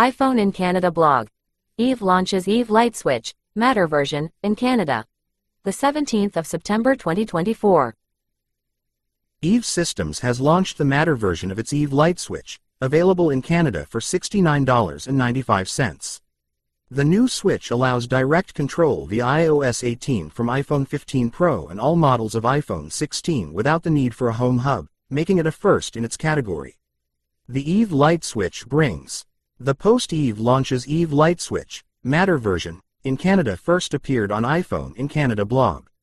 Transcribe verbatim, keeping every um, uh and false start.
iPhone in Canada blog. Eve launches Eve Light Switch, Matter version, in Canada. The seventeenth of September twenty twenty-four. Eve Systems has launched the Matter version of its Eve Light Switch, available in Canada for sixty-nine dollars and ninety-five cents. The new switch allows direct control via i O S eighteen from iPhone fifteen Pro and all models of iPhone sixteen without the need for a home hub, making it a first in its category. The Eve Light Switch brings. The post-Eve launches Eve Light Switch, Matter version, in Canada first appeared on iPhone in Canada blog.